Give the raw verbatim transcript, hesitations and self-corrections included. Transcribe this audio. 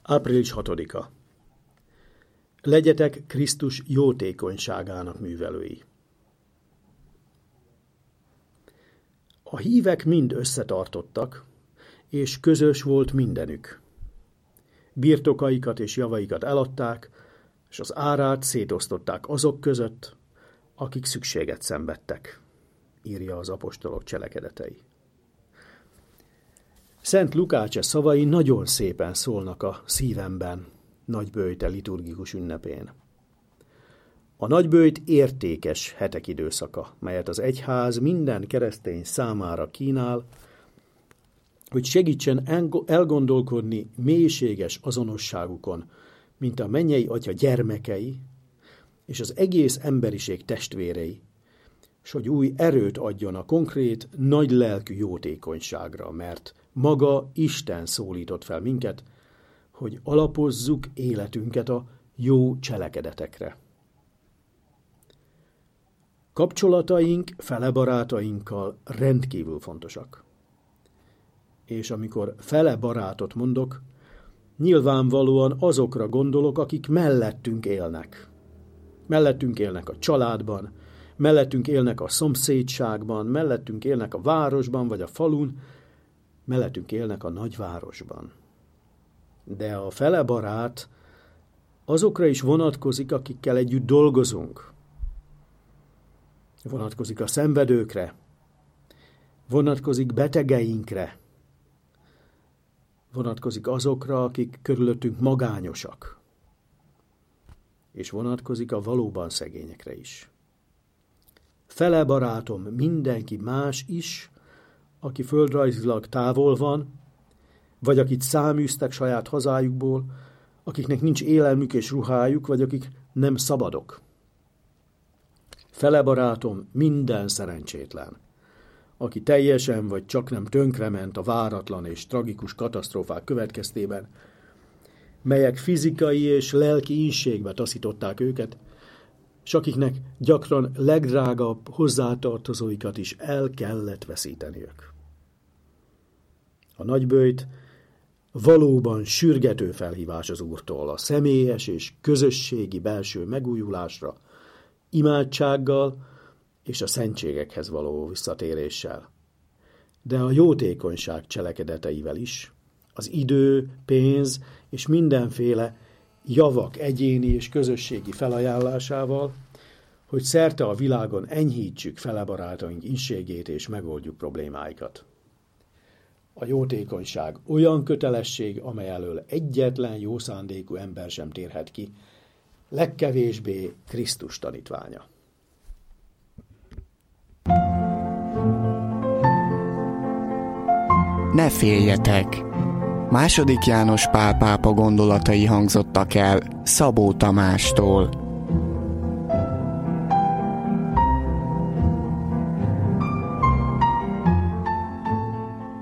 április hatodika. Legyetek Krisztus jótékonyságának művelői. A hívek mind összetartottak, és közös volt mindenük. Birtokaikat és javaikat eladták, és az árát szétosztották azok között, akik szükséget szenvedtek, írja az apostolok cselekedetei. Szent Lukács szavai nagyon szépen szólnak a szívemben nagyböjte liturgikus ünnepén. A nagyböjt értékes hetek időszaka, melyet az egyház minden keresztény számára kínál, hogy segítsen elgondolkodni mélységes azonosságukon, mint a mennyei Atya gyermekei, és az egész emberiség testvérei, és hogy új erőt adjon a konkrét, nagy lelkű jótékonyságra, mert maga Isten szólított fel minket, hogy alapozzuk életünket a jó cselekedetekre. Kapcsolataink fele barátainkkal rendkívül fontosak. És amikor fele barátot mondok, nyilvánvalóan azokra gondolok, akik mellettünk élnek. Mellettünk élnek a családban, mellettünk élnek a szomszédságban, mellettünk élnek a városban vagy a falun, mellettünk élnek a nagyvárosban. De a fele barát azokra is vonatkozik, akikkel együtt dolgozunk. Vonatkozik a szenvedőkre, vonatkozik betegeinkre, vonatkozik azokra, akik körülöttünk magányosak, és vonatkozik a valóban szegényekre is. Fele barátom mindenki más is, aki földrajzilag távol van, vagy akit száműztek saját hazájukból, akiknek nincs élelmük és ruhájuk, vagy akik nem szabadok. Fele barátom minden szerencsétlen, aki teljesen vagy csaknem tönkrement a váratlan és tragikus katasztrófák következtében, melyek fizikai és lelki ínségbe taszították őket, s akiknek gyakran legdrágabb hozzátartozóikat is el kellett veszíteniük. A nagyböjt valóban sürgető felhívás az Úrtól a személyes és közösségi belső megújulásra, imádsággal és a szentségekhez való visszatéréssel. De a jótékonyság cselekedeteivel is, az idő, pénz és mindenféle javak egyéni és közösségi felajánlásával, hogy szerte a világon enyhítsük fele barátaink ínségét és megoldjuk problémáikat. A jótékonyság olyan kötelesség, amely elől egyetlen jó szándékú ember sem térhet ki, legkevésbé Krisztus tanítványa. Ne féljetek! Második János Pál pápa gondolatai hangzottak el Szabó Tamástól.